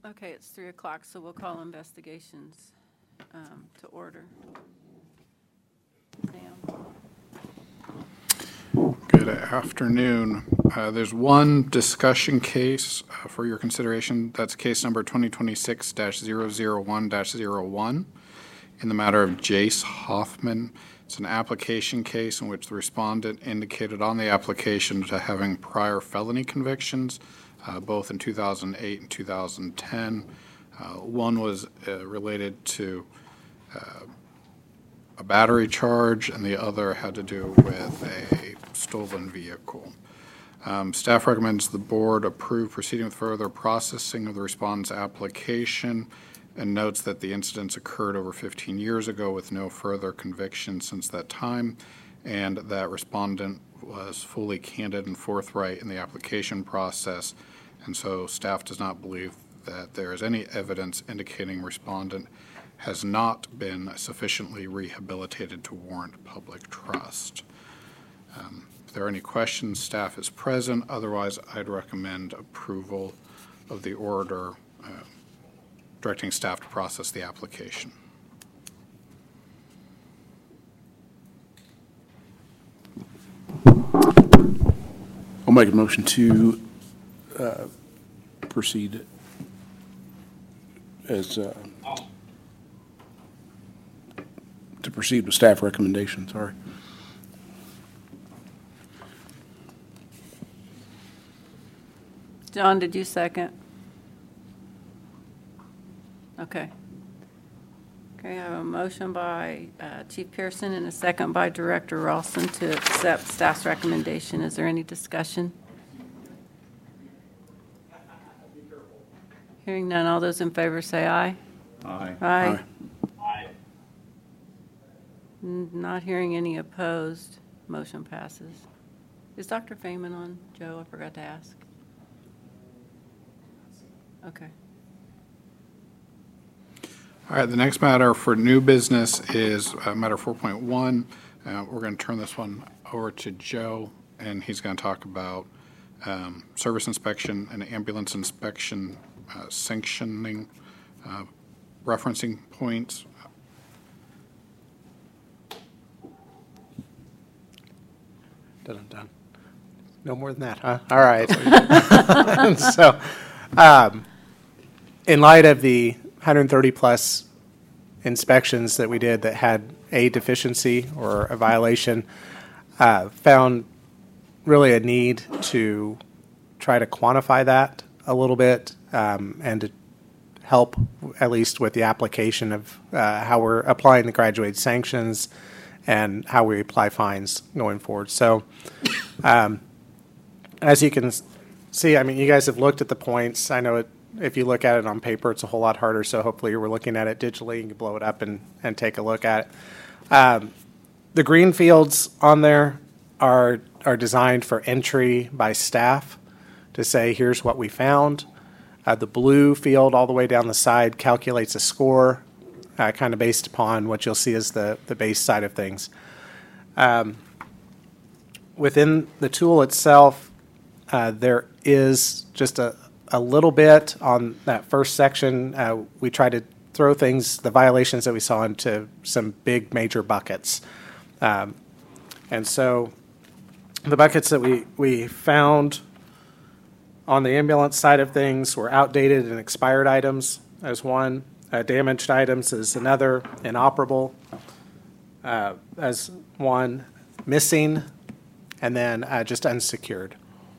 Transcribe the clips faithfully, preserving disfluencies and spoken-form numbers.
Okay, it's three o'clock, so we'll call investigations um, to order. Sam. Good afternoon. Uh, there's one discussion case uh, for your consideration. That's case number twenty twenty-six dash zero zero one dash zero one in the matter of Jace Hoffman. It's an application case in which the respondent indicated on the application to having prior felony convictions, uh, both in two thousand eight and two thousand ten. Uh, one was uh, related to uh, a battery charge, and the other had to do with a stolen vehicle. Um, staff recommends the board approve proceeding with further processing of the respondent's application and notes that the incidents occurred over fifteen years ago with no further conviction since that time, and that respondent was fully candid and forthright in the application process, and so staff does not believe that there is any evidence indicating respondent has not been sufficiently rehabilitated to warrant public trust. Um, if there are any questions, staff is present. Otherwise, I'd recommend approval of the order uh, directing staff to process the application. I'll make a motion to uh, proceed as uh, to proceed with staff recommendation. Sorry. John, did you second? Okay. Okay, I have a motion by uh, Chief Pearson and a second by Director Ralston to accept staff's recommendation. Is there any discussion? Hearing none, all those in favor say aye. Aye. Aye. Aye. N- Not hearing any opposed, motion passes. Is Doctor Feynman on, Joe? I forgot to ask. Okay. All right, the next matter for new business is uh, matter four point one. Uh, we're going to turn this one over to Joe, and he's going to talk about um, service inspection and ambulance inspection uh, sanctioning, uh, referencing points. Done, done. No more than that, huh? All right. So, um, in light of the one hundred thirty plus inspections that we did that had a deficiency or a violation, uh, found really a need to try to quantify that a little bit um, and to help at least with the application of uh, how we're applying the graduated sanctions and how we apply fines going forward. So um, as you can see, I mean, you guys have looked at the points. I know it, if you look at it on paper, it's a whole lot harder. So hopefully we're looking at it digitally. You can blow it up and, and take a look at it. Um, the green fields on there are, are designed for entry by staff to say, here's what we found. Uh, the blue field all the way down the side calculates a score, uh, kind of based upon what you'll see as the, the base side of things. Um, within the tool itself, uh, there is just a, a little bit on that first section. Uh, we try to throw things, the violations that we saw, into some big major buckets. Um, and so the buckets that we, we found on the ambulance side of things were outdated and expired items as one, uh, damaged items as another, inoperable uh, as one, missing, and then uh, just unsecured.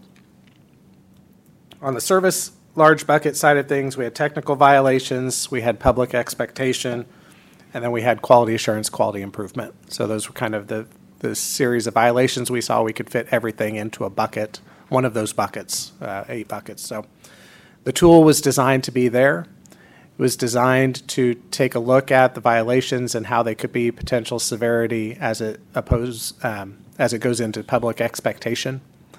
On the service large bucket side of things, we had technical violations, we had public expectation, and then we had quality assurance, quality improvement. So those were kind of the, the series of violations we saw. We could fit everything into a bucket, one of those buckets, uh, eight buckets. So the tool was designed to be there. It was designed to take a look at the violations and how they could be potential severity as it oppose, um, as it goes into public expectation.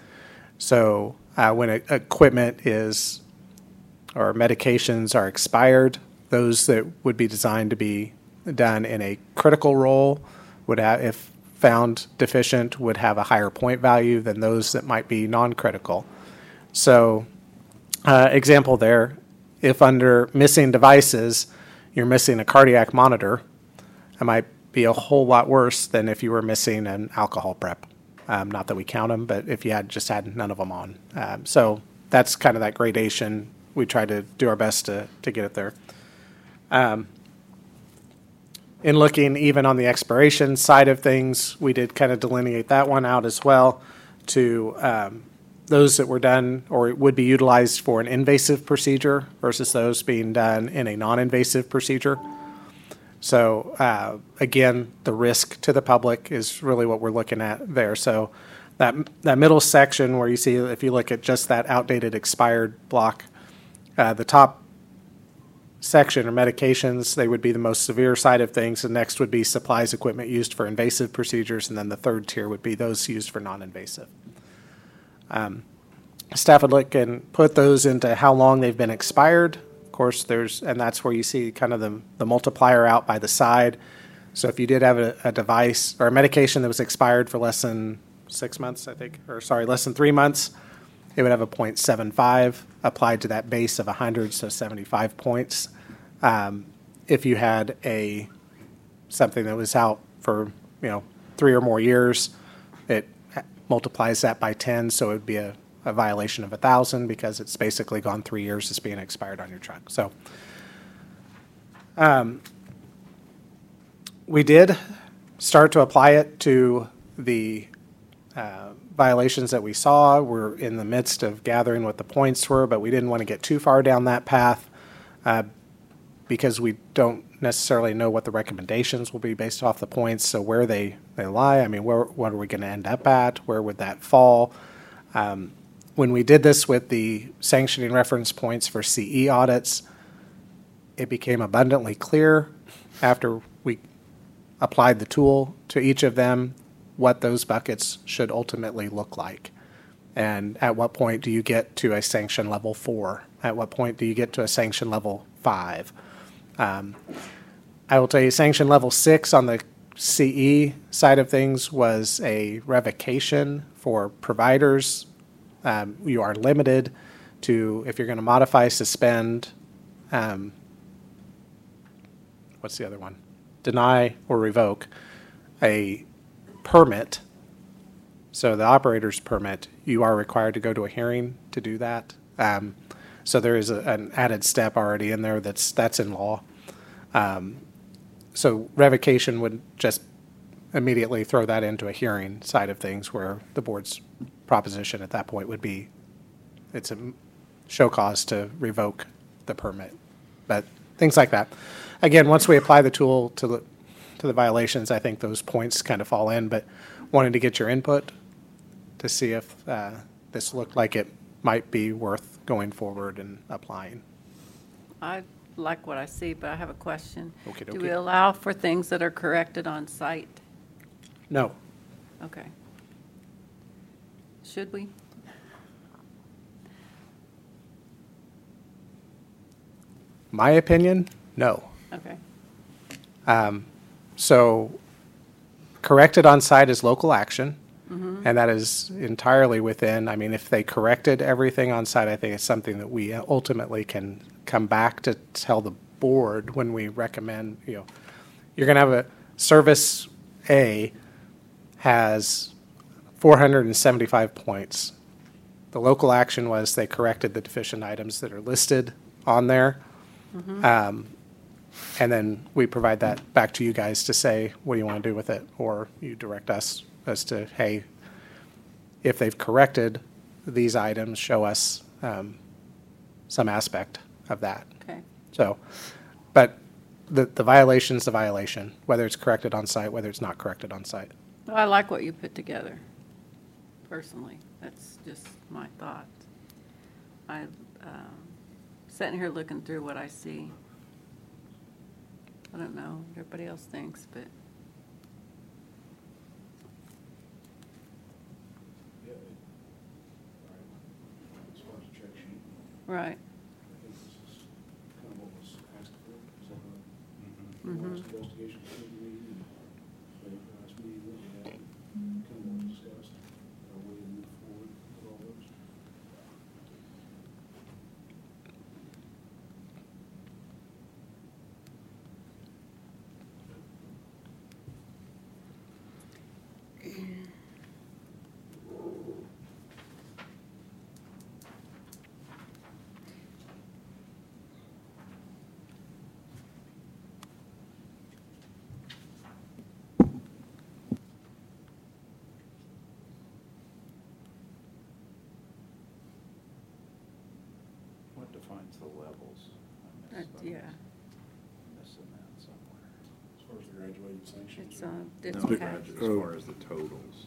So uh, when a, equipment is or medications are expired, those that would be designed to be done in a critical role would have, if found deficient, would have a higher point value than those that might be non-critical. So uh, example there if under missing devices, you're missing a cardiac monitor, it might be a whole lot worse than if you were missing an alcohol prep. Um, not that we count them, but if you had just had none of them on. Um, so that's kind of that gradation. We try to do our best to, to get it there. Um, in looking even on the expiration side of things, we did kind of delineate that one out as well to um, those that were done or would be utilized for an invasive procedure versus those being done in a non-invasive procedure. So uh, again, the risk to the public is really what we're looking at there. So that that middle section where you see, if you look at just that outdated expired block, uh, the top section or medications, they would be the most severe side of things. The next would be supplies, equipment used for invasive procedures, and then the third tier would be those used for non-invasive. Um, staff would look and put those into how long they've been expired. Of course, there's, and that's where you see kind of the, the multiplier out by the side. So if you did have a, a device or a medication that was expired for less than six months, I think, or sorry, less than three months, it would have a point seven five applied to that base of one hundred, so seventy-five points. Um, if you had a something that was out for, you know, three or more years, it multiplies that by ten, so it would be a, a violation of one thousand because it's basically gone three years as being expired on your truck. So um, we did start to apply it to the uh, violations that we saw. We're in the midst of gathering what the points were, but we didn't want to get too far down that path uh, because we don't necessarily know what the recommendations will be based off the points. So where they, they lie, I mean, where, what are we going to end up at? Where would that fall? Um, when we did this with the sanctioning reference points for C E audits, it became abundantly clear after we applied the tool to each of them what those buckets should ultimately look like. And at what point do you get to a sanction level four? At what point do you get to a sanction level five? Um, I will tell you, sanction level six on the C E side of things was a revocation for providers. Um, you are limited to, if you're going to modify, suspend, um, what's the other one? Deny or revoke a permit. So the operator's permit, you are required to go to a hearing to do that. Um, so there is a, an added step already in there that's that's in law. Um, so revocation would just immediately throw that into a hearing side of things where the board's proposition at that point would be it's a show cause to revoke the permit. But things like that. Again, once we apply the tool to the to the violations, I think those points kind of fall in, but wanted to get your input to see if uh, this looked like it might be worth going forward and applying. I like what I see, but I have a question. Okey Do dokey. we allow for things that are corrected on site? No. Okay. Should we? My opinion, no. Okay. Um, so corrected on site is local action, and that is entirely within, I mean, if they corrected everything on site, I think it's something that we ultimately can come back to tell the board when we recommend, you know, you're going to have a service A has four hundred seventy-five points. The local action was they corrected the deficient items that are listed on there. Um, and then we provide that back to you guys to say, what do you want to do with it? Or you direct us as to, hey, if they've corrected these items, show us um, some aspect of that. Okay. So, but the, the violation's the violation, whether it's corrected on site, whether it's not corrected on site. Well, I like what you put together, personally. That's just my thought. I, um, sitting here looking through what I see. I don't know what everybody else thinks, but As far as the check sheet, right. I think this is kind of what was asked for. Is that right? Mhm. Last investigation committee meeting, so last meeting that we had, kind of what we discussed, our way to move forward with all those. Yeah, Missing that somewhere. As far as the graduated sanctions. it's, uh, No, it's gradu- attached. as far as the totals.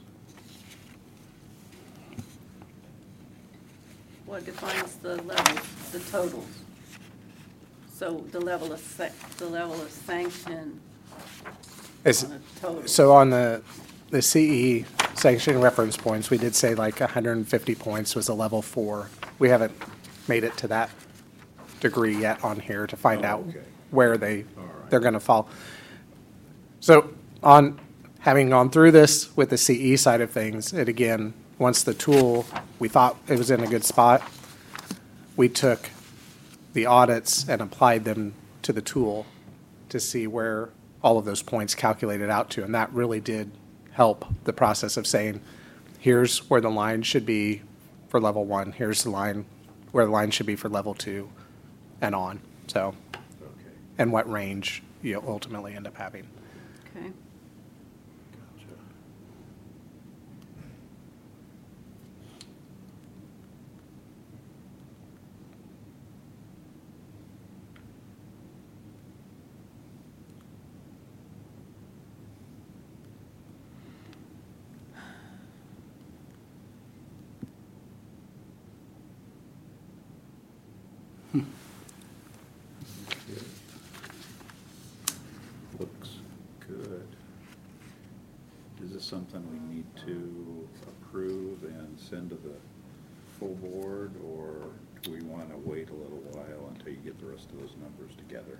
What defines the levels, the totals? So the level of, sa- the level of sanction Is, on a total. so on the, the C E sanction reference points, we did say like one hundred fifty points was a level four. We haven't made it to that degree yet on here to find Oh, out okay. where they, All right. they're going to fall. So on, having gone through this with the C E side of things, it again, once the tool, we thought it was in a good spot, we took the audits and applied them to the tool to see where all of those points calculated out to. And that really did help the process of saying, here's where the line should be for level one, here's the line where the line should be for level two, and on. So, Okay. and what range you ultimately end up having. Okay. Gotcha. Looks good. Is this something we need to approve and send to the full board, or do we want to wait a little while until you get the rest of those numbers together?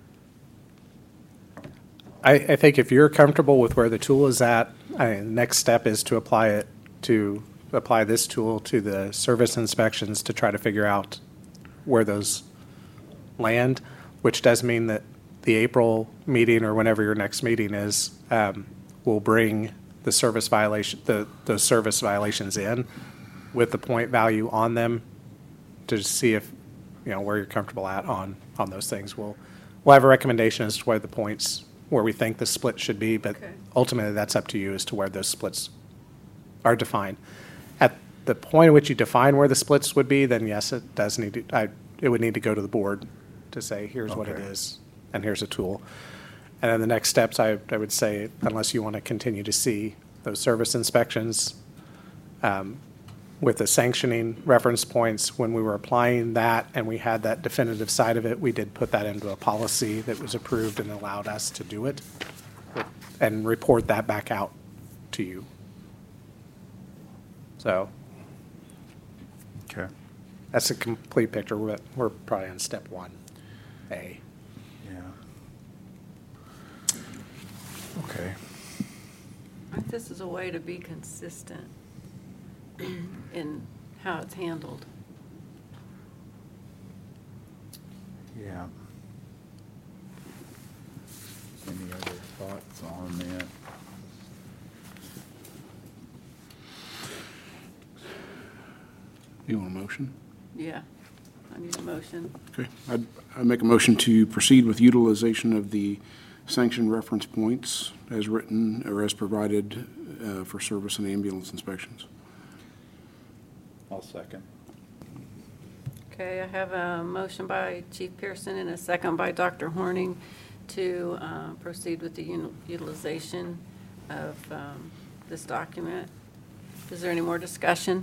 I, I think if you're comfortable with where the tool is at, I, the next step is to apply it, to apply this tool to the service inspections to try to figure out where those land, which does mean that the April meeting or whenever your next meeting is, um, will bring the service violation, the, those service violations in with the point value on them to see if, you know, where you're comfortable at on, on those things. We'll, we'll have a recommendation as to where the points, where we think the split should be, but Okay. ultimately that's up to you as to where those splits are defined. At the point at which you define where the splits would be, then yes, it does need to, I, it would need to go to the board to say, here's what it Okay. is, and here's a tool. And then the next steps, I, I would say, unless you want to continue to see those service inspections, um, with the sanctioning reference points, when we were applying that and we had that definitive side of it, we did put that into a policy that was approved and allowed us to do it and report that back out to you. So Okay. that's a complete picture. We're, we're probably on step one, A. Yeah. Okay. I think this is a way to be consistent in how it's handled. Yeah. Any other thoughts on that? You want a motion? Yeah, I need a motion. Okay. I'd, I'd make a motion to proceed with utilization of the sanction reference points as written or as provided uh, for service and ambulance inspections. I'll second. Okay, I have a motion by Chief Pearson and a second by Doctor Horning to uh, proceed with the uni- utilization of um, this document. Is there any more discussion?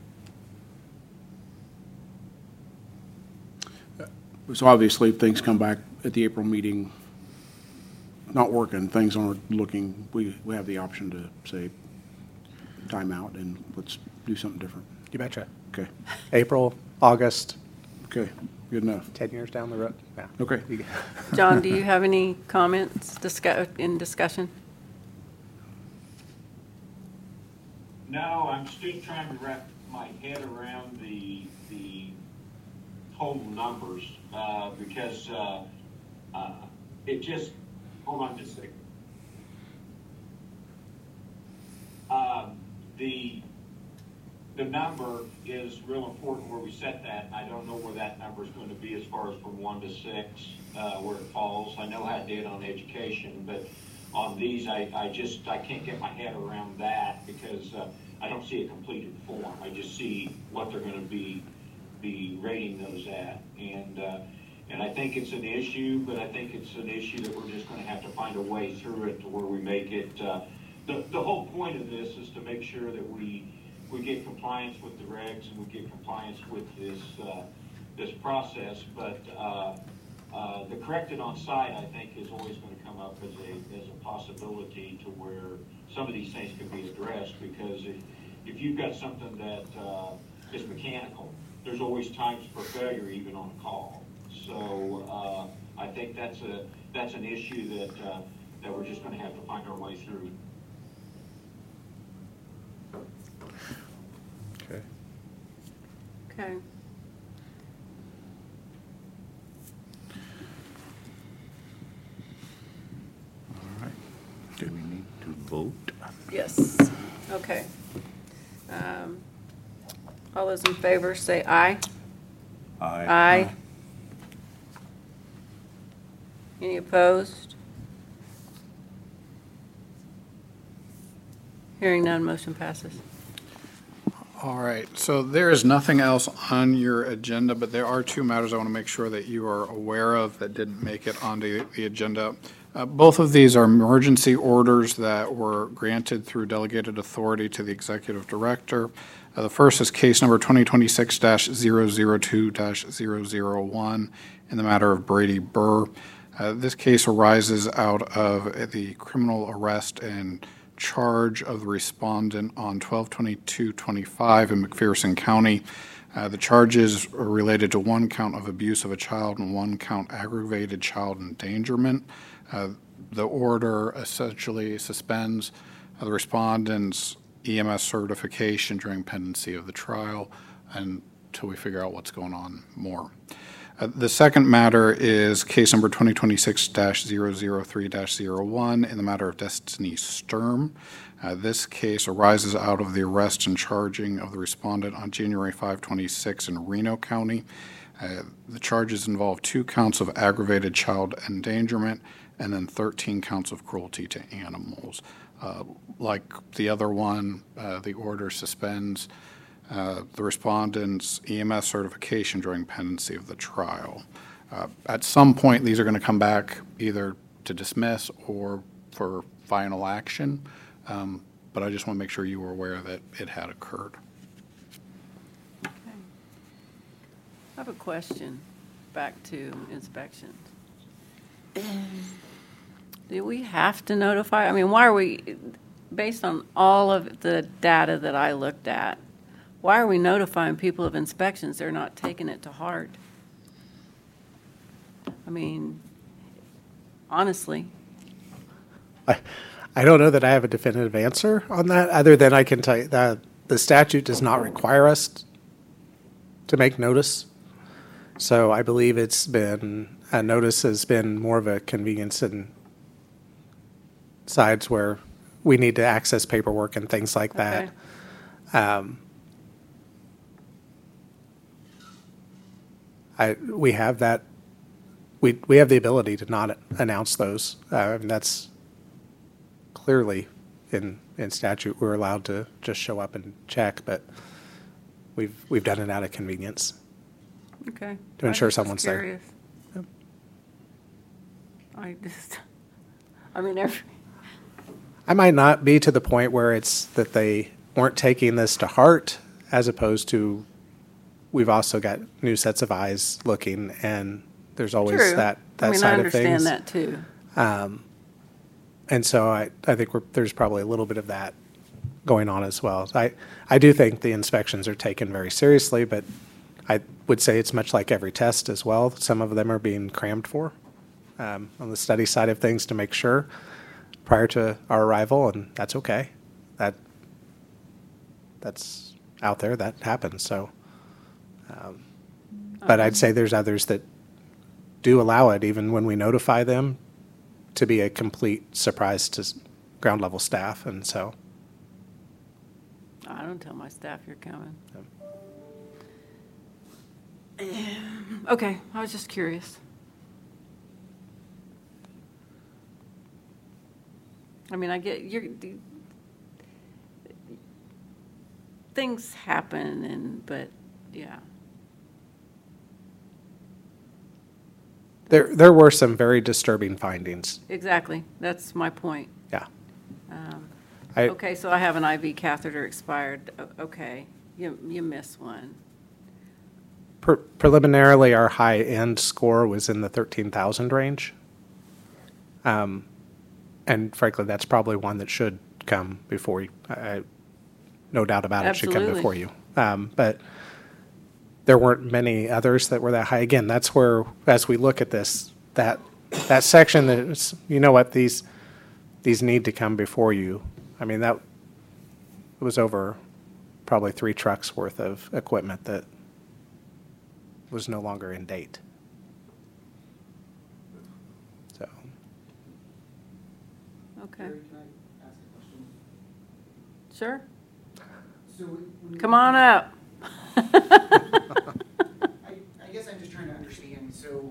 So obviously, if things come back at the April meeting not working, things aren't looking, we, we have the option to say, time out and let's do something different. You betcha. Okay, April, August, okay, good enough. ten years down the road. Yeah. Okay. You- John, do you have any comments discuss, in discussion? No, I'm still trying to wrap my head around the, the total numbers, uh, because, uh, uh, it just, hold on just a second. Uh, the, the number is real important where we set that. I don't know where that number is going to be as far as from one to six, uh, where it falls. I know how it did on education, but on these, I, I just, I can't get my head around that because, uh, I don't see a completed form. I just see what they're going to be, be rating those at. And, uh, And I think it's an issue, but I think it's an issue that we're just going to have to find a way through it to where we make it. Uh, the, the whole point of this is to make sure that we we get compliance with the regs and we get compliance with this uh, this process. But uh, uh, the corrected on site, I think, is always going to come up as a as a possibility to where some of these things can be addressed. Because if if you've got something that uh, is mechanical, there's always times for failure even on a call. So uh, I think that's a that's an issue that uh, that we're just going to have to find our way through. Okay. Okay. All right. Do we need to vote? Yes. Okay. Um, all those in favor say aye. Aye. Any opposed? Hearing none, motion passes. All right, so there is nothing else on your agenda, but there are two matters I want to make sure that you are aware of that didn't make it onto the agenda. Uh, Both of these are emergency orders that were granted through delegated authority to the executive director. Uh, The first is case number twenty twenty-six dash zero zero two dash zero zero one in the matter of Brady Burr. Uh, This case arises out of the criminal arrest and charge of the respondent on twelve twenty-two twenty-five in McPherson County. Uh, The charges are related to one count of abuse of a child and one count aggravated child endangerment. Uh, The order essentially suspends uh, the respondent's E M S certification during pendency of the trial until we figure out what's going on more. Uh, The second matter is case number twenty twenty-six dash zero zero three dash zero one in the matter of Destiny Sturm. Uh, This case arises out of the arrest and charging of the respondent on January fifth, twenty-six in Reno County. Uh, The charges involve two counts of aggravated child endangerment and then thirteen counts of cruelty to animals. Uh, Like the other one, uh, the order suspends uh, the respondent's E M S certification during pendency of the trial. Uh, At some point, these are going to come back either to dismiss or for final action, um, but I just want to make sure you were aware that it had occurred. I have a question back to inspections. Do we have to notify? I mean, why are we, based on all of the data that I looked at, why are we notifying people of inspections? They're not taking it to heart. I mean, honestly. I, I don't know that I have a definitive answer on that, other than I can tell you that the statute does not require us to make notice. So I believe it's been, a notice has been more of a convenience in sides where we need to access paperwork and things like that. Okay. Um, I, we have that, we, we have the ability to not announce those. Uh, and that's clearly in, in statute. We're allowed to just show up and check, but we've, we've done it out of convenience. Okay. To I ensure just was someone's there. curious. I just, I mean, every, I might not be to the point where it's that they weren't taking this to heart, as opposed to we've also got new sets of eyes looking, and there's always true. that, that I mean, I side of things. understand that too. And so I, I think we're, there's probably a little bit of that going on as well. I, I do think the inspections are taken very seriously, but I would say it's much like every test as well. Some of them are being crammed for um, on the study side of things to make sure prior to our arrival, and that's okay. That that's out there. That happens. So, um, but I'd say there's others that do allow it, even when we notify them, to be a complete surprise to s- ground level staff, and so. I don't tell my staff you're coming. Okay, I was just curious. I mean, I get, you're, the, things happen and, but, yeah. There, there were some very disturbing findings. Exactly, that's my point. Yeah. I, Okay, so I have an I V catheter expired, O- okay, you, you miss one. pre- preliminarily, our high-end score was in the thirteen thousand range. Um, and frankly, that's probably one that should come before you. I, I- no doubt about it, should come Absolutely. before you. Um, but there weren't many others that were that high. Again, that's where, as we look at this, that that section that is, you know what, these these need to come before you. I mean, that was over probably three trucks worth of equipment that was no longer in date. So, Okay, Gary, can I ask a question? sure, So when you- come on up. I, I guess I'm just trying to understand, so.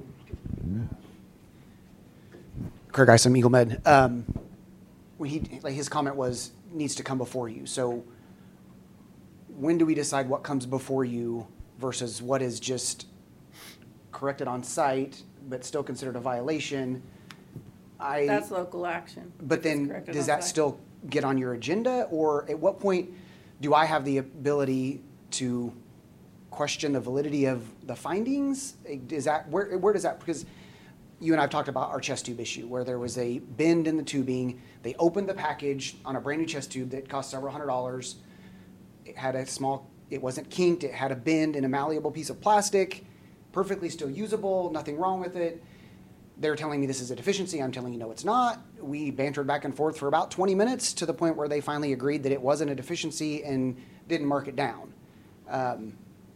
Kirk Isom, Eagle Med. Um, when he, like, his comment was, needs to come before you. So when do we decide what comes before you versus what is just corrected on site, but still considered a violation? I. That's local action. But It's then, corrected does on that site. still get on your agenda, or at what point do I have the ability to question the validity of the findings? Is that, where, where does that, because you and I have talked about our chest tube issue, where there was a bend in the tubing. They opened the package on a brand new chest tube that cost several hundred dollars. It had a small, it wasn't kinked, it had a bend in a malleable piece of plastic, perfectly still usable, nothing wrong with it. They're telling me this is a deficiency. I'm telling you, no, it's not. We bantered back and forth for about twenty minutes to the point where they finally agreed that it wasn't a deficiency and didn't mark it down. Um,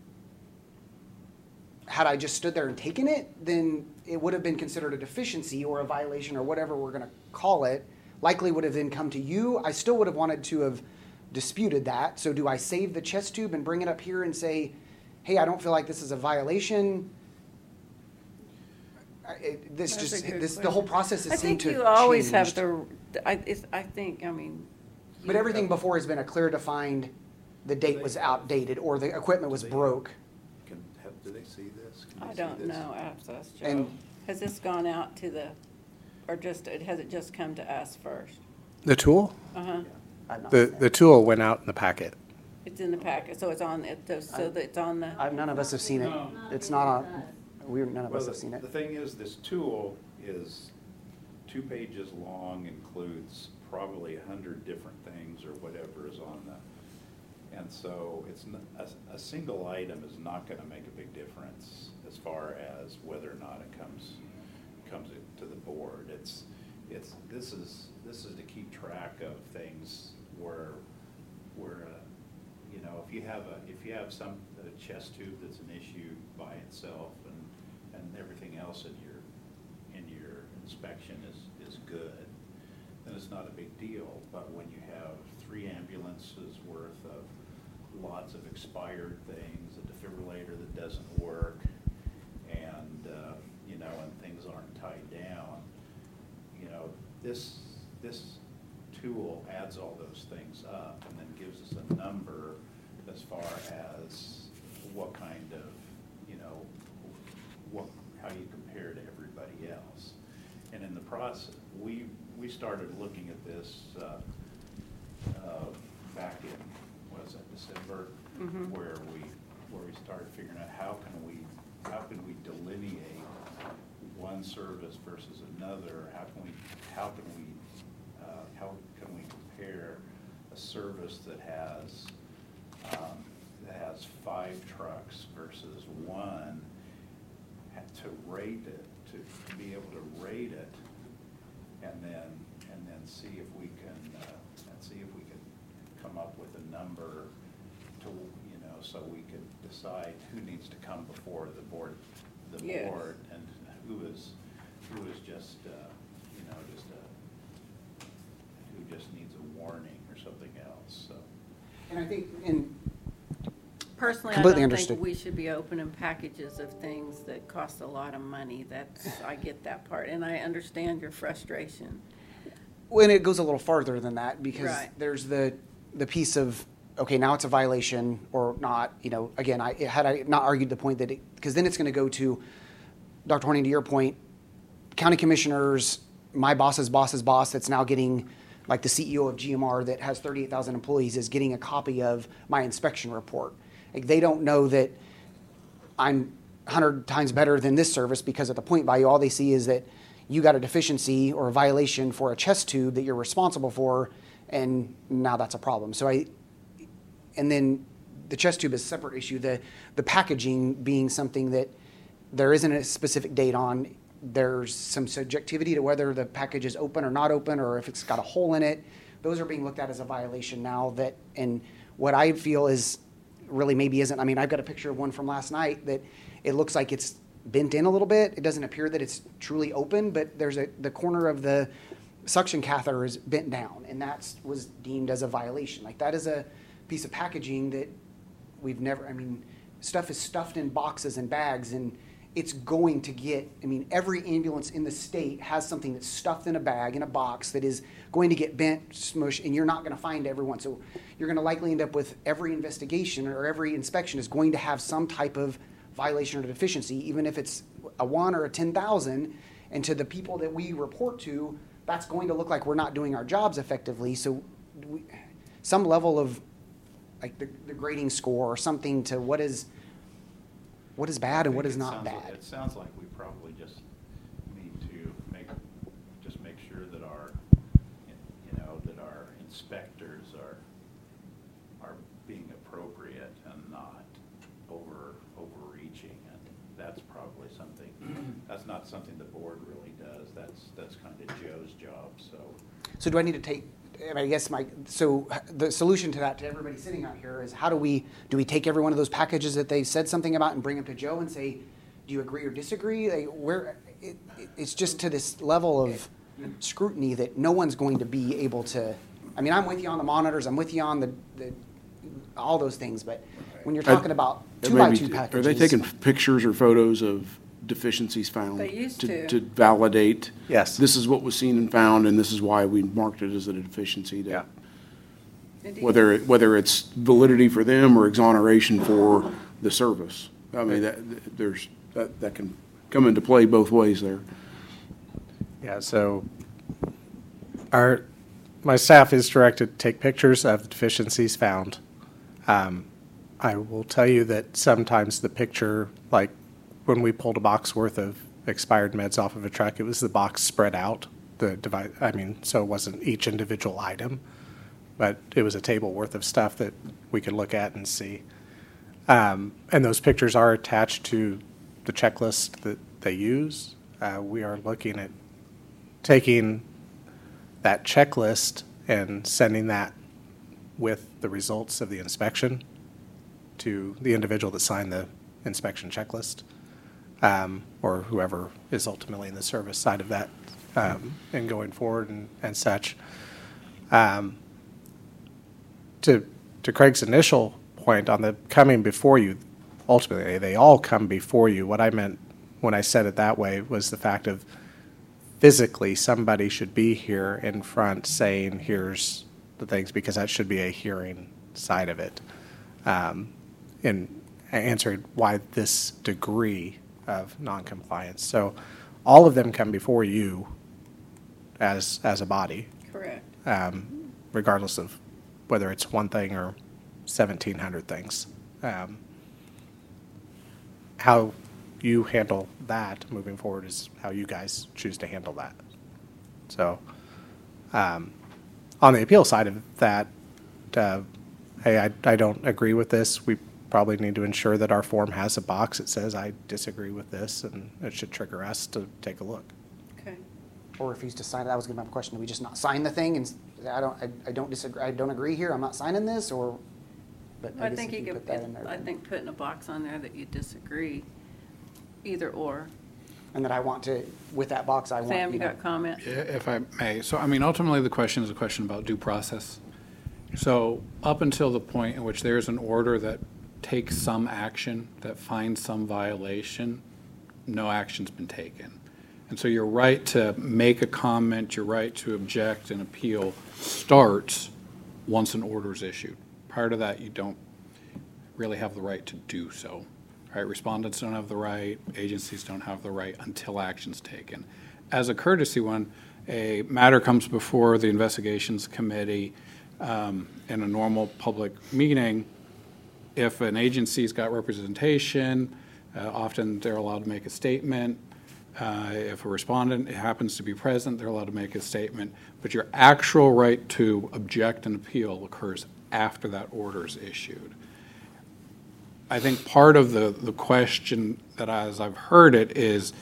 had I just stood there and taken it, then it would have been considered a deficiency or a violation or whatever we're going to call it. Likely would have then come to you. I still would have wanted to have disputed that. So do I save the chest tube and bring it up here and say, hey, I don't feel like this is a violation? I- it- This That's a just, good this, the whole question. process I has seemed think to you always have changed. the, I, it's, I think, I mean. But you- everything before has been a clear defined, the date was outdated or the equipment was broke. Can, have, do they see this? Can I they see don't this? know, I have to ask Joe. And- Has this gone out to the, or just, has it just come to us first? the tool, Uh-huh, I've not the seen the it. tool went out in the packet. it's in the packet, so it's on, it, so that it's on the, I've, none of us have seen it. It's not on, we, none of Well, us have the, seen it. the thing is, this tool is two pages long, includes probably a hundred different things or whatever is on the, and so it's, n- a, a single item is not gonna make a big difference as far as whether or not it comes, comes to the board. It's, it's, this is, this is to keep track of things where, where, uh, you know, if you have a, if you have some, a chest tube that's an issue by itself and, and everything else in your, in your inspection is, is good, then it's not a big deal. But when you have three ambulances worth of lots of expired things, a defibrillator that doesn't work, and, uh, you know, and things aren't tied down, you know, this, this tool adds all those things up and then gives us a number as far as what kind of, you know, what, how you compare to everybody else. And in the process, we, we started looking at this, uh, uh, back in, what is that, December? Mhm. Where we, where we started figuring out how can we, how can we delineate one service versus another? How can we, how can we, uh, how can we compare a service that has, um, that has five trucks versus one, ha- to rate it, to be able to rate it, and then, and then see if we can, uh, and see if we can come up with a number to, you know, so we can decide who needs to come before the board, the Yes. board, and who is, who is just, uh, you know, just a, who just needs a warning or something else, so. And I think, and personally, I Completely don't understood. think we should be opening packages of things that cost a lot of money. That's, I get that part, and I understand your frustration. when it goes a little farther than that, because Right. there's the, the piece of, okay, now it's a violation or not, you know, again, I, had I not argued the point that it, because then it's going to go to, Doctor Horning, to your point, county commissioners, my boss's boss's boss that's now getting, like the C E O of G M R that has thirty-eight thousand employees is getting a copy of my inspection report. Like, they don't know that I'm a hundred times better than this service because at the point value, all they see is that you got a deficiency or a violation for a chest tube that you're responsible for, and now that's a problem. So I, and then the chest tube is a separate issue. The, the packaging being something that there isn't a specific date on. There's some subjectivity to whether the package is open or not open, or if it's got a hole in it. Those are being looked at as a violation now that, and what I feel is really maybe isn't, I mean, I've got a picture of one from last night that it looks like it's bent in a little bit. It doesn't appear that it's truly open, but there's a, the corner of the suction catheter is bent down, and that was deemed as a violation. Like, that is a piece of packaging that we've never, I mean, stuff is stuffed in boxes and bags, and it's going to get, I mean, every ambulance in the state has something that's stuffed in a bag, in a box, that is going to get bent, smushed, and you're not going to find everyone. So you're going to likely end up with every investigation or every inspection is going to have some type of violation or deficiency, even if it's a one or a ten thousand. And to the people that we report to, that's going to look like we're not doing our jobs effectively. So we, some level of like the, the grading score or something to what is what is bad and what is not bad. It sounds like we probably just need to make, just make sure that our, you know, that our inspectors are, are being appropriate and not over, overreaching. And that's probably something, that's not something the board really does. That's, that's kind of Joe's job, so. So do I need to take, I guess my, so the solution to that, to everybody sitting out here, is how do we, do we take every one of those packages that they said something about and bring them to Joe and say, do you agree or disagree? Like, where, it, it's just to this level of scrutiny that no one's going to be able to, I mean, I'm with you on the monitors, I'm with you on the, the all those things, but when you're talking about two by two packages. Are they taking pictures or photos of deficiencies found? They used to. To validate? Yes. This is what was seen and found, and this is why we marked it as a deficiency. to- Yeah. Indeed. Whether, it- whether it's validity for them or exoneration for the service. I mean, that, there's, that, that can come into play both ways there. Yeah, so our, my staff is directed to take pictures of deficiencies found. Um, I will tell you that sometimes the picture, like when we pulled a box worth of expired meds off of a truck, it was the box spread out, the device, I mean, so it wasn't each individual item, but it was a table worth of stuff that we could look at and see. Um, and those pictures are attached to the checklist that they use. Uh, we are looking at taking that checklist and sending that with the results of the inspection to the individual that signed the inspection checklist, um, or whoever is ultimately in the service side of that, um, and going forward and, and such. Um, to, to Craig's initial point on the coming before you, ultimately, they all come before you. What I meant when I said it that way was the fact of physically somebody should be here in front saying, here's the things, because that should be a hearing side of it. Um, and answered why this degree of noncompliance. So all of them come before you as, as a body, Correct. um, regardless of whether it's one thing or seventeen hundred things. Um, how you handle that moving forward is how you guys choose to handle that. So, um, on the appeal side of that, uh, hey, I, I don't agree with this. We probably need to ensure that our form has a box that says, I disagree with this, and it should trigger us to take a look. Okay. Or refuse to sign it. That was going to be my question. Do we just not sign the thing and s- I don't, I, I don't disagree, I don't agree here, I'm not signing this, or? But I guess think if you could, put that in there, I then- think putting a box on there that you disagree, either or. And that I want to, with that box, I want, Sam, you you know. got comment? Yeah, if I may, so I mean, ultimately, the question is a question about due process. So up until the point in which there's an order that takes some action, that finds some violation, no action's been taken. And so your right to make a comment, your right to object and appeal starts once an order is issued. Prior to that, you don't really have the right to do so. Right? Respondents don't have the right, agencies don't have the right until action's taken. as a courtesy one, a matter comes before the investigations committee um, in a normal public meeting. If an agency's got representation, uh, often they're allowed to make a statement. Uh, If a respondent happens to be present, they're allowed to make a statement. But your actual right to object and appeal occurs after that order is issued. I think part of the, the question that, as I've heard it, is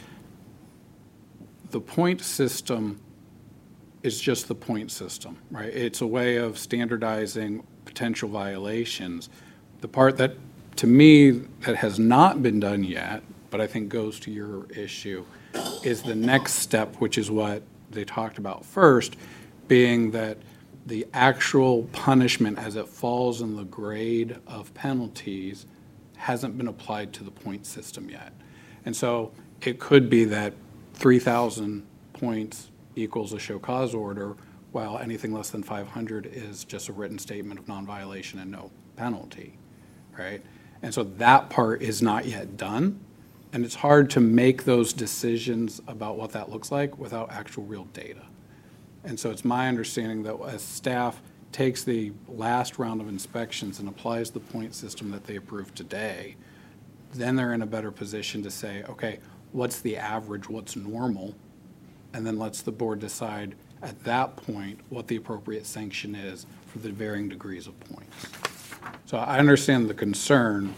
the point system is just the point system, right? It's a way of standardizing potential violations. The part that, to me, that has not been done yet, but I think goes to your issue, is the next step, which is what they talked about first, being that the actual punishment as it falls in the grade of penalties hasn't been applied to the point system yet. And so it could be that three thousand points equals a show cause order, while anything less than five hundred is just a written statement of non-violation and no penalty, right? And so that part is not yet done, and it's hard to make those decisions about what that looks like without actual real data. And so it's my understanding that as staff takes the last round of inspections and applies the point system that they approved today, then they're in a better position to say, okay, what's the average, what's normal, and then lets the board decide at that point what the appropriate sanction is for the varying degrees of points. So I understand the concern,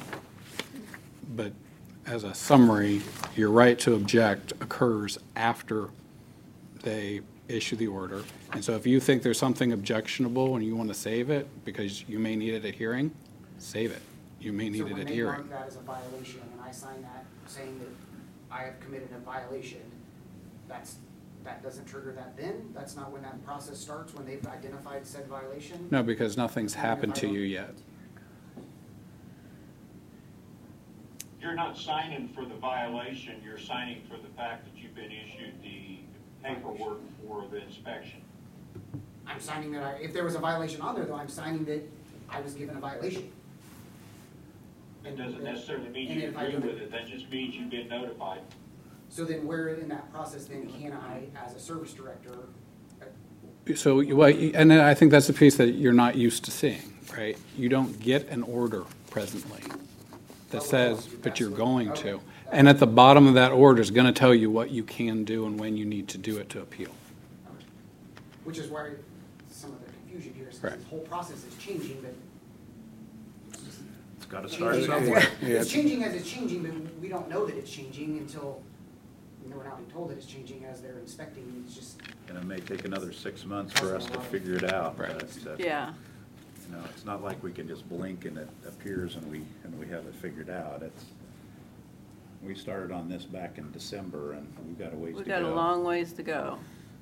but as a summary, your right to object occurs after they issue the order. And so if you think there's something objectionable and you want to save it because you may need it at hearing, save it. You may need it at hearing. So when they mark that as a violation and I sign that saying that I have committed a violation, that's, that doesn't trigger that then? That's not when that process starts, when they've identified said violation? No, because nothing's Even if happened I to don't- you yet. You're not signing for the violation, you're signing for the fact that you've been issued the paperwork for the inspection. I'm signing that I, if there was a violation on there though, I'm signing that I was given a violation. It doesn't necessarily mean And you if I agree do- with it, that just means you've been notified. So then where in that process then can I, as a service director, So, you- well, you- and I think that's the piece that you're not used to seeing, right? You don't get an order presently that says, but you're going to. And at the bottom of that order is going to tell you what you can do and when you need to do it to appeal. which is where some of the confusion here is, 'cause Right. this whole process is changing, but It's got to start changing as somewhere. it- it's changing as it's changing, but we don't know that it's changing until, you know, we're not being told that it's changing as they're inspecting, it's just, And it may take another six months for us to figure it out. Right. but, uh, Yeah. You know, it's not like we can just blink and it appears and we, and we have it figured out. It's, we started on this back in December and we've got a ways to We've go. got a long ways to go.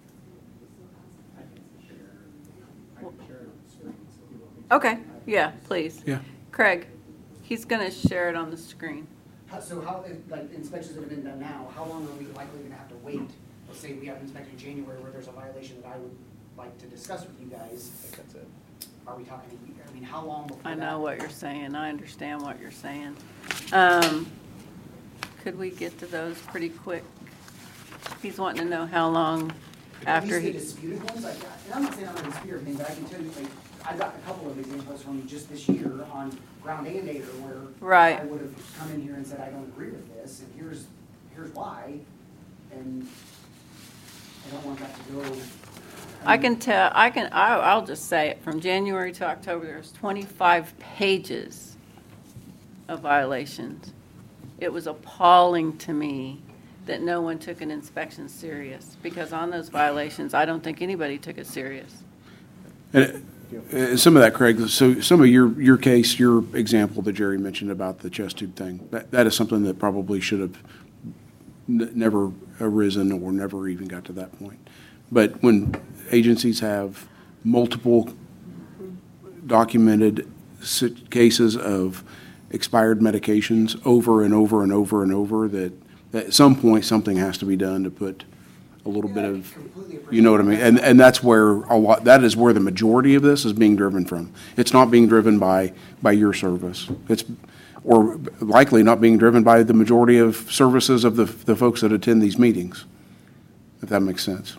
Okay, yeah, please. Yeah. Craig, he's going to share it on the screen. how- so how, like inspections that have been done now, how long are we likely gonna have to wait? Let's say we have an inspection in January where there's a violation that I would like to discuss with you guys. I think that's it. Are we talking, a year? I mean, how long before I that? know what you're saying. I understand what you're saying. Um, Could we get to those pretty quick? He's wanting to know how long At after least the he, disputed ones, like, and I'm not saying I'm gonna dispute everything, but I can tell you, like, I got a couple of examples from just this year on Ground and Acre where Right. I would have come in here and said, I don't agree with this, and here's, here's why, and I don't want that to go. I can tell, I can, I- I'll just say it, from January to October, there's twenty-five pages of violations. It was appalling to me that no one took an inspection serious, because on those violations, I don't think anybody took it serious. And uh, some of that, Craig, so some of your, your case, your example that Jerry mentioned about the chest tube thing, that, that is something that probably should have n- never arisen or never even got to that point. But when agencies have multiple documented sit- cases of expired medications over and over and over and over, that, that at some point, something has to be done to put a little bit of, you know what I mean? And, and that's where a lot, that is where the majority of this is being driven from. It's not being driven by, by your service. It's, or likely not being driven by the majority of services of the, the folks that attend these meetings. if that makes sense.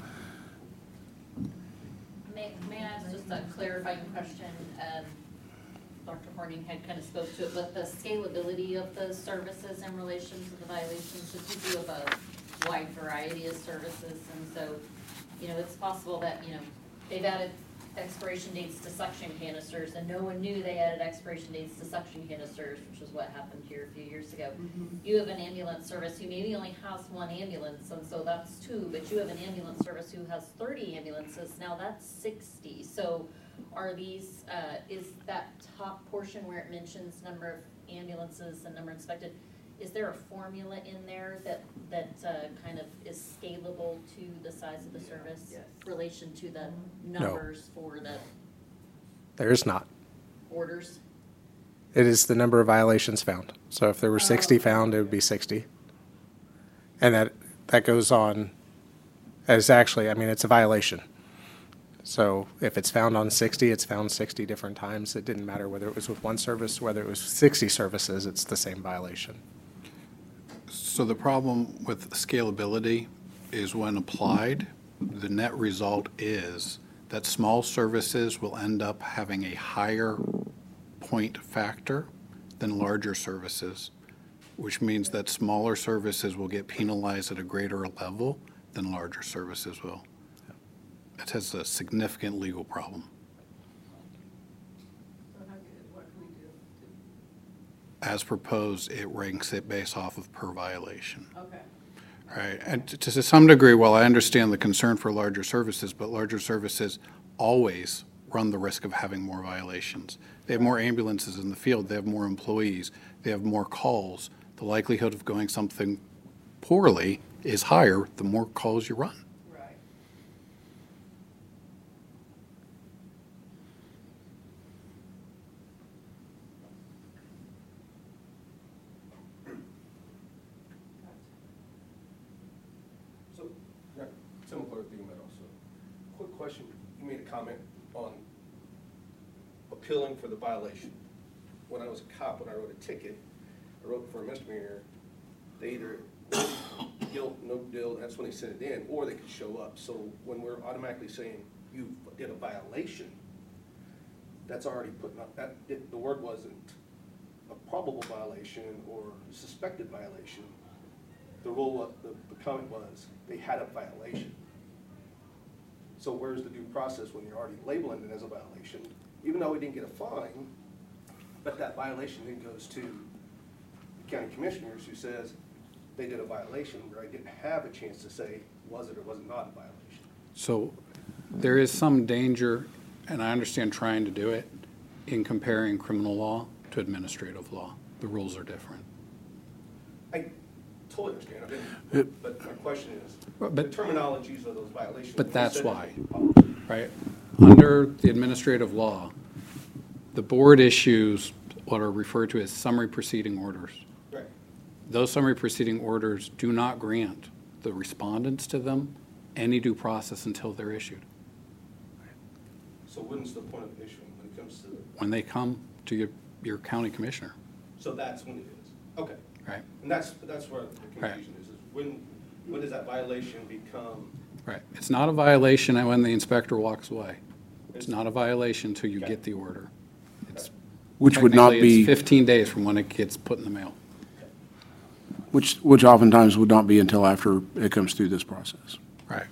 May, may I ask just a clarifying question? Um, Doctor Horning had kind of spoke to it, but the scalability of the services in relation to the violations, because we do have a wide variety of services, and so, you know, it's possible that, you know, they've added expiration dates to suction canisters, and no one knew they added expiration dates to suction canisters, which is what happened here a few years ago. Mm-hmm. You have an ambulance service who maybe only has one ambulance, and so that's two, but you have an ambulance service who has thirty ambulances, now that's sixty. So are these, uh, is that top portion where it mentions number of ambulances and number inspected, is there a formula in there that, that uh, kind of is scalable to the size of the service? Yes. Relation to the numbers for the There is not. orders? It is the number of violations found. So if there were sixty found, it would be sixty. And that, that goes on as actually, I mean, it's a violation. So if it's found on sixty, it's found sixty different times. It didn't matter whether it was with one service, whether it was sixty services, it's the same violation. So the problem with scalability is when applied, the net result is that small services will end up having a higher point factor than larger services, which means that smaller services will get penalized at a greater level than larger services will. It has a significant legal problem. So how, what can we do? As proposed, it ranks it based off of per violation. Okay. Right, and to, to some degree, while I understand the concern for larger services, but larger services always run the risk of having more violations. They have more ambulances in the field, they have more employees, they have more calls. The likelihood of going something poorly is higher the more calls you run. Right. So, yeah, similar thing, but also, quick question, you made a comment on appealing for the violation. When I was a cop, when I wrote a ticket, I wrote for a misdemeanor, they either guilt, no deal, that's when they sent it in, or they could show up. So when we're automatically saying you did a violation, that's already putting up, that, it- the word wasn't a probable violation or suspected violation. The rule, of- the, the comment was, they had a violation. So where's the due process when you're already labeling it as a violation? Even though we didn't get a fine, but that violation then goes to the county commissioners who says they did a violation where I didn't have a chance to say, was it or was it not a violation? So there is some danger, and I understand trying to do it, in comparing criminal law to administrative law. The rules are different. I totally understand, I've been, but my question is, But- the terminologies of those violations. But when you that's said why. it in policy. Right? Under the administrative law, the board issues what are referred to as summary proceeding orders. Right, Those summary proceeding orders do not grant the respondents to them any due process until they're issued. so when's the point of issuing when it comes to, the- When they come to your, your county commissioner, so that's when it is, okay. right? And that's, that's where the confusion is, is when, when does that violation become, Right. It's not a violation when the inspector walks away. It's not a violation until you get the order. It's Which would not technically, be, it's fifteen days from when it gets put in the mail. which, which oftentimes would not be until after it comes through this process. Right.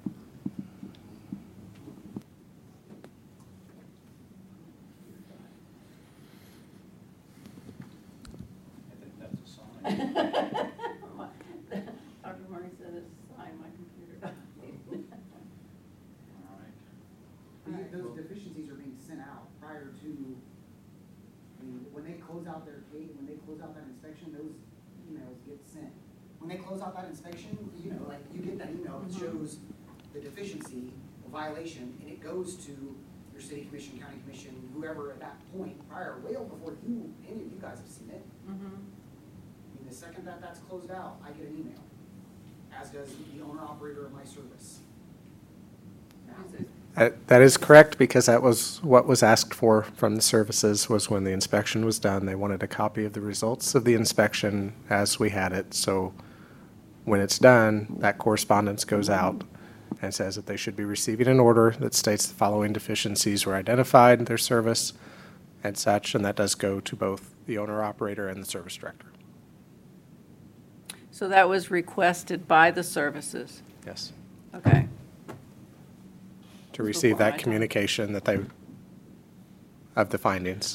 I think that's a sign. Doctor Marty said it's on my computer. All right. The- Those deficiencies are being sent out prior to, I mean, when they close out their case, when they close out that inspection, those emails get sent. When they close out that inspection, you know, like, you get that email that shows the deficiency, the violation, and it goes to your city commission, county commission, whoever at that point prior, way before you, any of you guys have seen it. Mm-hmm. I mean, the second that that's closed out, I get an email, as does the owner operator of my service. Now, That that is correct, because that was what was asked for from the services, was when the inspection was done, they wanted a copy of the results of the inspection as we had it. So When it's done, that correspondence goes out and says that they should be receiving an order that states the following deficiencies were identified in their service and such, and that does go to both the owner-operator and the service director. So that was requested by the services? Yes. Okay. To Before receive my that time. communication that they, of the findings.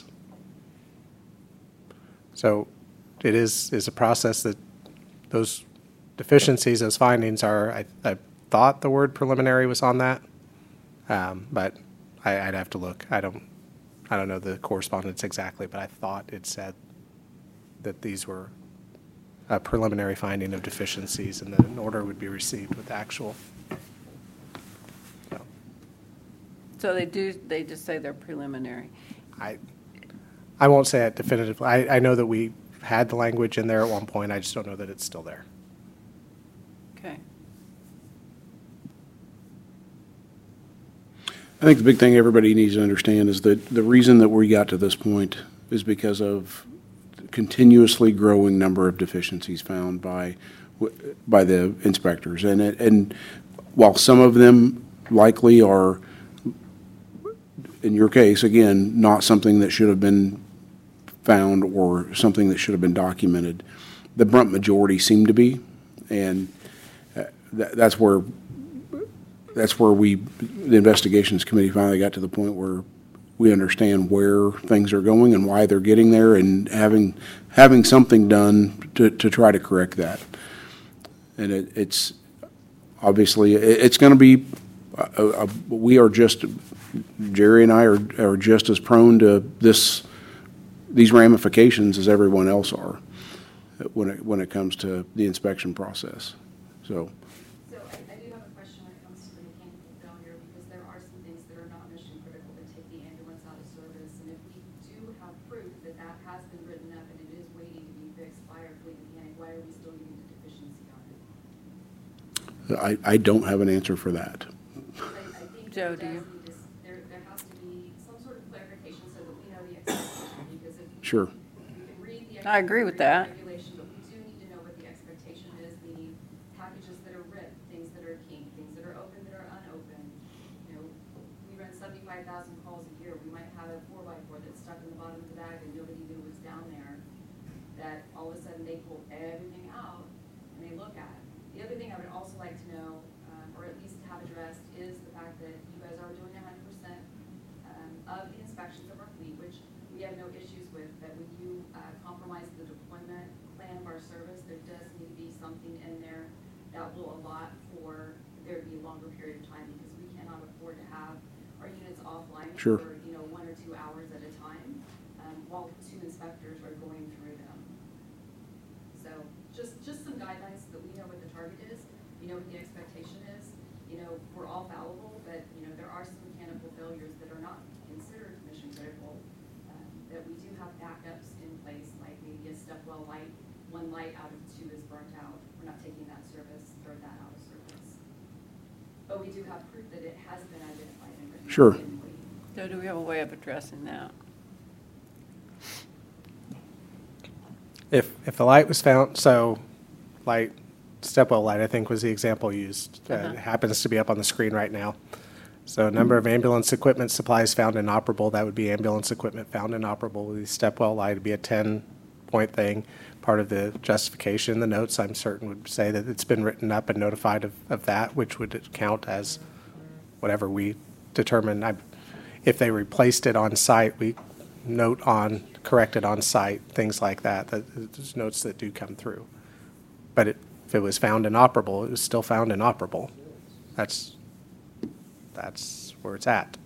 So it is, is a process that those deficiencies, those findings are, I, I thought the word preliminary was on that, um, but I, I'd have to look. I don't, I don't know the correspondence exactly, but I thought it said that these were a preliminary finding of deficiencies and that an order would be received with actual. So, So they do, they just say they're preliminary. I, I won't say it definitively. I, I know that we had the language in there at one point. I just don't know that it's still there. Okay. I think the big thing everybody needs to understand is that the reason that we got to this point is because of the continuously growing number of deficiencies found by, by the inspectors. And, it, and while some of them likely are, in your case, again, not something that should have been found or something that should have been documented, the brunt majority seem to be. And uh, that, that's where that's where we, the investigations committee finally got to the point where we understand where things are going and why they're getting there, and having having something done to, to try to correct that. And it, it's obviously, it, it's going to be, uh, uh, we are just, Jerry and I are, are just as prone to this, these ramifications as everyone else are when it, when it comes to the inspection process. So. So I, I do have a question when it comes to the mechanical failure, because there are some things that are not mission critical that take the ambulance out of service. And if we do have proof that that has been written up and it is waiting to be fixed by our fleet mechanic, why are we still getting the deficiency on it? I, I don't have an answer for that. I, I think Joe, that do you? does need to s- there, there has to be some sort of clarification so that we know the expectation, because if we- Sure. we can read the. I agree with that. Regulation, but we do need to know what the expectation is, meaning packages that are ripped, things that are kinked, things that are open, that are unopened. You know, we run seventy-five thousand calls a year, we might have a four by four that's stuck in the bottom of the bag and nobody knew was down there, that all of a sudden they pull everything out and they look at it. The other thing I would also like to know, um, or at least have addressed, is the fact that you guys are doing a hundred percent um, of the inspections of our fleet, which we have no issues with, but when you uh, compromise the deployment plan of our service, there does need to be something in there that will allot for there to be a longer period of time, because we cannot afford to have our units offline Sure. for, you know, one or two hours at a time, um, while two inspectors are going through them. So just, just some guidelines so that we know what the target is, we know what the expectation is. You know, we're all fallible, but, you know, there are some mechanical failures that are not considered mission critical, um, that we do have backups in place, like maybe a step well light, one light out of two is burnt out. We're not taking that service, throw that out of service. But we do have proof that it has been identified and written. Sure. in the- So do we have a way of addressing that? If, if the light was found, so light, stepwell light, I think was the example used. Uh, Uh-huh. It happens to be up on the screen right now. So number of ambulance equipment supplies found inoperable, that would be ambulance equipment found inoperable. The stepwell light would be a ten-point thing. Part of the justification, the notes, I'm certain, would say that it's been written up and notified of, of that, which would count as whatever we determine. I, if they replaced it on site, we note on, correct it on site, things like that. That there's notes that do come through. But it, if it was found inoperable, it was still found inoperable. That's that's where it's at.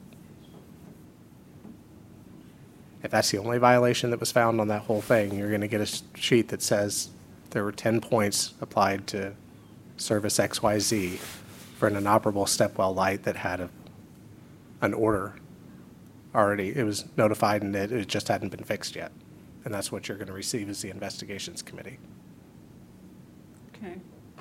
If that's the only violation that was found on that whole thing, you're going to get a sheet that says there were ten points applied to service X Y Z for an inoperable stepwell light that had a, an order already. It was notified and it, it just hadn't been fixed yet. And that's what you're going to receive as the investigations committee. Okay.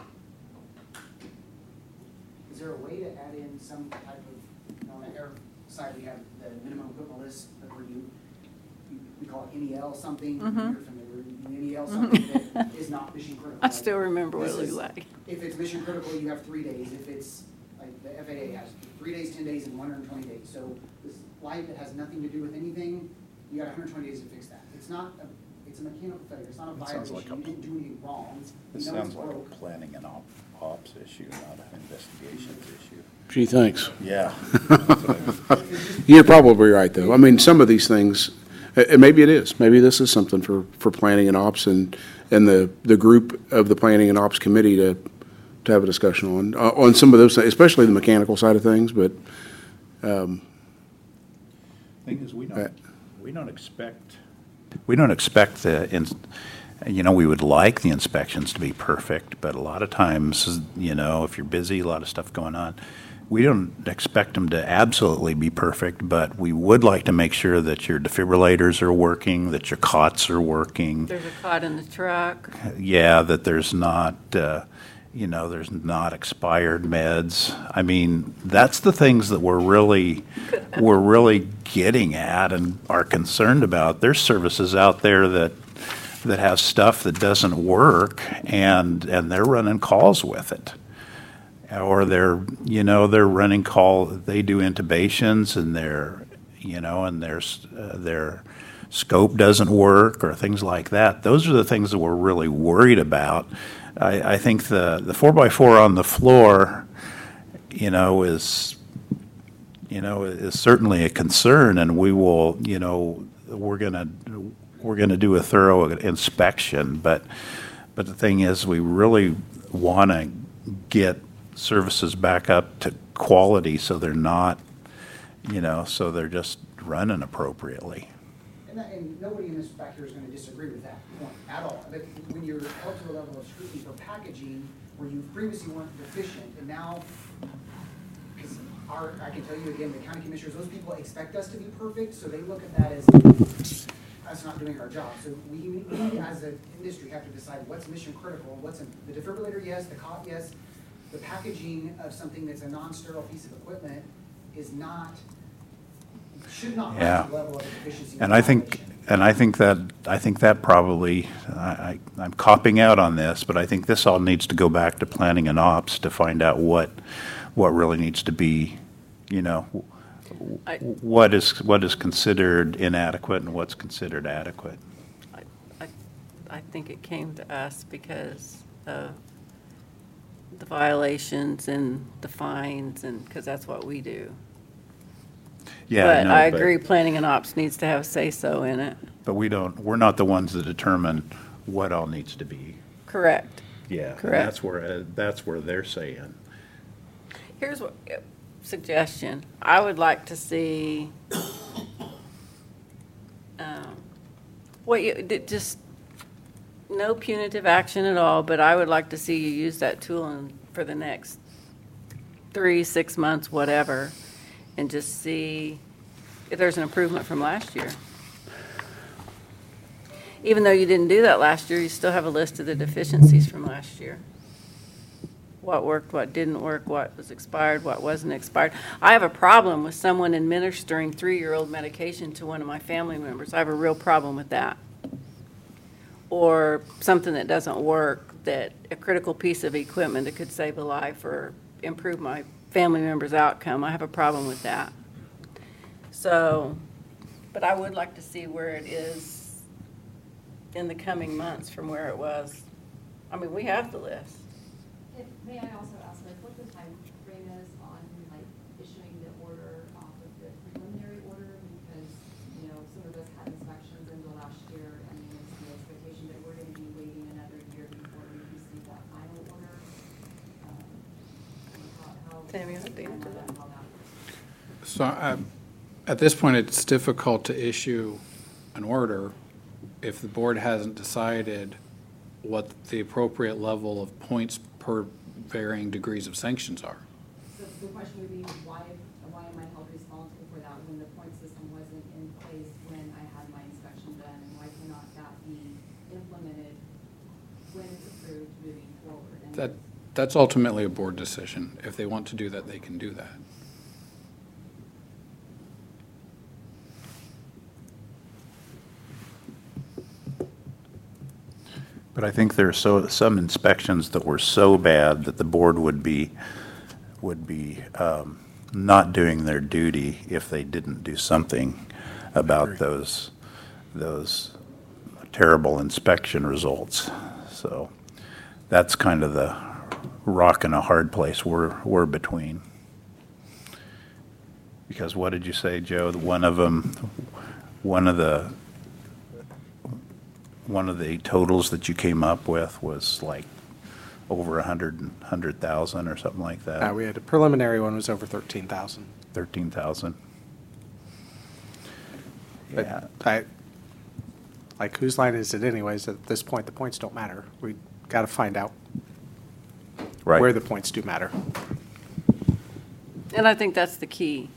Is there a way to add in some type of, you know, on the air side, we have the minimum equipment list, but where you, we call it N E L something, Mhm. you're familiar, N E L something, that is not mission critical. I still remember what This it looked is- like. If it's mission critical, you have three days. If it's, like, the F A A has three days, ten days, and one hundred twenty days. So this light that has nothing to do with anything, you got one hundred twenty days to fix that. It's not, a it's a mechanical failure. It's not a It sounds violation. like a- You didn't do anything wrong. It You know it's sounds like a broke. planning and op- ops issue, not an investigations issue. Gee, thanks. Yeah. You're probably right, though. I mean, some of these things, uh, and maybe it is, maybe this is something for, for planning and ops and, and the, the group of the planning and ops committee to, to have a discussion on, uh, on some of those, things, especially the mechanical side of things, but, um, Thing is, we Uh, don't, we don't expect, we don't expect the, ins- you know, we would like the inspections to be perfect, but a lot of times, you know, if you're busy, a lot of stuff going on, we don't expect them to absolutely be perfect, but we would like to make sure that your defibrillators are working, that your cots are working. There's a cot in the truck. Yeah, that there's not, uh, you know, there's not expired meds. I mean, that's the things that we're really, we're really getting at and are concerned about. There's services out there that, that have stuff that doesn't work, and, and they're running calls with it. Or they're, you know, they're running call, they do intubations, and their, you know, and their, uh, their scope doesn't work, or things like that. Those are the things that we're really worried about. I, I think the, the four by four on the floor, you know, is, you know, is certainly a concern, and we will, you know, we're gonna, we're gonna do a thorough inspection, but, but the thing is, we really wanna get services back up to quality, so they're not, you know, so they're just running appropriately. And, that, and nobody in this back here is going to disagree with that point at all. But when you're held to a level of scrutiny for packaging where you previously weren't deficient, and now, because our, I can tell you again, the county commissioners, those people expect us to be perfect, so they look at that as us not doing our job. So we, we as an industry have to decide what's mission critical, what's in, the defibrillator, yes, the cot, yes. The packaging of something that's a non-sterile piece of equipment is not, should not rise Yeah. to the level of a deficiency. And I think, and I think that, I think that probably, I, I- I'm copping out on this, but I think this all needs to go back to planning and ops to find out what, what really needs to be, you know, I- what is, what is considered inadequate and what's considered adequate. I, I, I think it came to us because of the violations and the fines, and, because that's what we do. Yeah, But know, I agree, planning and ops needs to have say-so in it. But we don't, we're not the ones that determine what all needs to be. Correct. Yeah. and Correct. That's where, uh, that's where they're saying. Here's what, suggestion. I would like to see, um, what you, d- just, no punitive action at all, but I would like to see you use that tool in, for the next three, six months, whatever, and just see if there's an improvement from last year. Even though you didn't do that last year, you still have a list of the deficiencies from last year. What worked, what didn't work, what was expired, what wasn't expired. I have a problem with someone administering three-year-old medication to one of my family members. I have a real problem with that. Or something that doesn't work, that a critical piece of equipment that could save a life or improve my family member's outcome. I have a problem with that. So, but I would like to see where it is in the coming months from where it was. I mean, we have the list. If, may I also ask, like, what the time frame is on, like, issuing the order off of the preliminary order? Because, you know, some of us had inspections into last year, and it's the expectation that we're gonna be waiting another year before we receive that final order. Um, how- how- Tammy, you have to answer that. how that works. So um, at this point, it's difficult to issue an order if the board hasn't decided what the appropriate level of points per varying degrees of sanctions are. So the question would be, why, why am I held responsible for that when the point system wasn't in place when I had my inspection done? And why cannot that be implemented when it's approved moving forward? And That, that's ultimately a board decision. If they want to do that, they can do that. But I think there are so, some inspections that were so bad that the board would be, would be um, not doing their duty if they didn't do something about those, those terrible inspection results. So that's kind of the rock and a hard place we're, we're between. Because what did you say, Joe? One of them, one of the, one of the totals that you came up with was like over a hundred, hundred thousand or something like that. Uh, we had a preliminary one was over thirteen thousand. Thirteen thousand. Yeah, But I, like, whose line is it anyways? At this point, the points don't matter. We got to find out right. where the points do matter. And I think that's the key.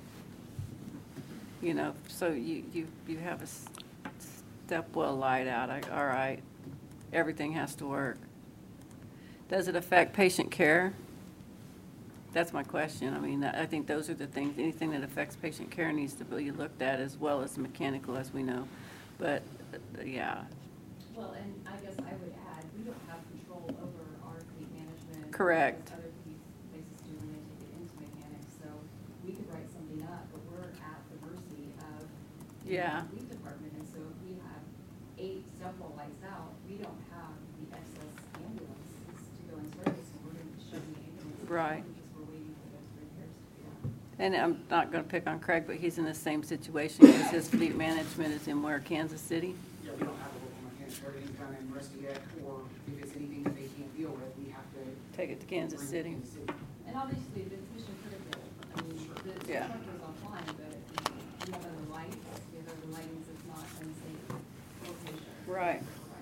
You know, so you, you, you have a s- step well light out, I- all right, everything has to work. Does it affect patient care? That's my question. I mean, I think those are the things, anything that affects patient care needs to be looked at as well as mechanical, as we know. But, uh, yeah, Well, and I guess I would add, we don't have control over our fleet management. Correct. As other pe- places do when they take it into mechanics, so we could write something up, but we're at the mercy of the Yeah. fleet department, and so if we have eight several lights out, we don't have the excess ambulances to go in service, and we're gonna be shoving the ambulance. Right. Because we're waiting for those repairs to be done. and I'm not going to pick on Craig, but he's in the same situation because his fleet management is in where, Kansas City? Yeah, we don't have a local mechanic, or anything done in Rusty yet, or if it's anything that they can't deal with, we have to. Take it to Kansas bring it to City. Kansas City. And obviously, if it's mission critical, I mean, the the Yeah. truck goes offline, but if you have other lights, you have other lightings that's not unsafe location. Right.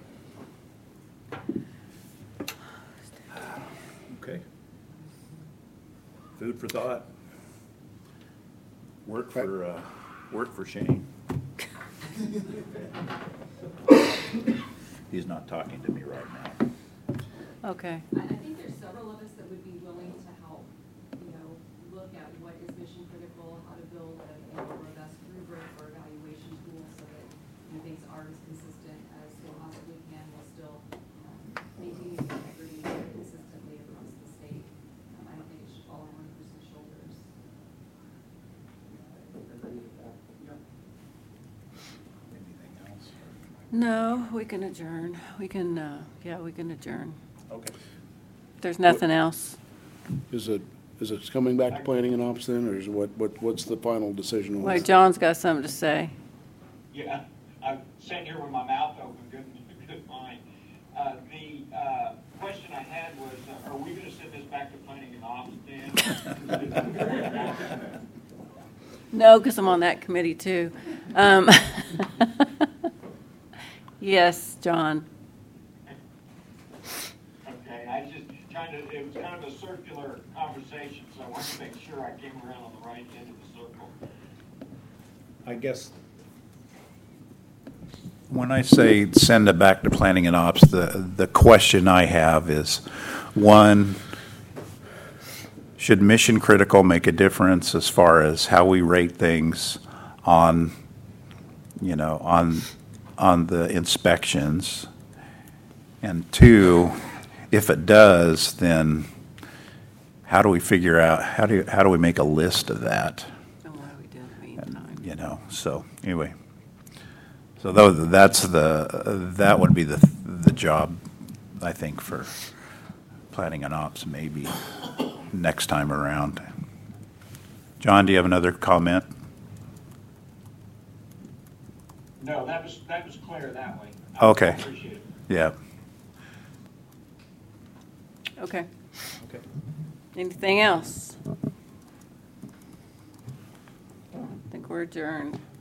Okay. Food for thought. Work for, uh, work for Shane. He's not talking to me right now. Okay. I, I think there's several of us that would be willing to help, you know, look at what is mission critical, how to build a, a more robust rubric or evaluation tool so that, you know, things are as consistent as we possibly can while still, um, maintaining the integrity consistently across the state. Um, I don't think it should fall on one person's shoulders. Agree with that. Yep. Anything else? No, we can adjourn. We can, uh, yeah, we can adjourn. Okay. There's nothing else. Is it, is it coming back to planning and ops then, or is what, what, what's the final decision on Wait, that? John's got something to say. Yeah, I'm sitting here with my mouth open, good, good mind. Uh, the, uh, question I had was, uh, are we gonna send this back to planning and ops then? No, because I'm on that committee too. Um, Yes, John. Okay, I was just trying to, it was kind of a circular conversation, so I wanted to make sure I came around on the right end of the circle. I guess when I say send it back to planning and ops, the, the question I have is, one, should mission critical make a difference as far as how we rate things on, you know, on, on the inspections? And two, if it does, then how do we figure out, how do, how do we make a list of that? And what do we do in the And, meantime? you know, so, anyway. So though, that's the, that would be the, the job, I think, for planning and ops, maybe next time around. John, do you have another comment? No, that was, that was clear that way. Okay. I appreciate it. Yeah. Okay. Okay. Anything else? I think we're adjourned.